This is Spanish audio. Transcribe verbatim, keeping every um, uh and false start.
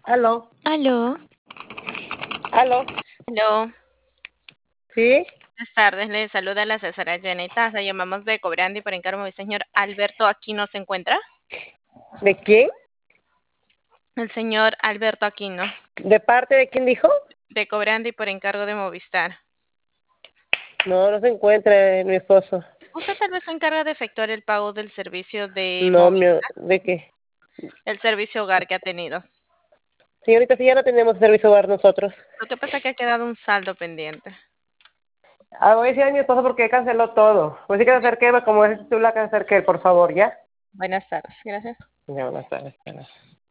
Aló, Aló, aló, aló. ¿sí? Buenas tardes, le saluda la asesora Jenny Taza. Llamamos de Cobrandi por encargo del señor Alberto Aquino. ¿Se encuentra? ¿De quién? El señor Alberto Aquino, ¿De parte de quién dijo? de Cobrandi por encargo de Movistar. No, no se encuentra eh, mi esposo. Usted tal vez se encarga de efectuar el pago del servicio de No, mi, Movistar, ¿de qué? el servicio hogar que ha tenido. Señorita, si ya no tenemos servicio hogar nosotros. Lo que pasa es que ha quedado un saldo pendiente. Ah, voy a decir a mi esposo porque canceló todo. Pues sí que se acerque, como es tú la que se acerque, por favor, ¿ya? Buenas tardes, gracias. Ya, buenas tardes.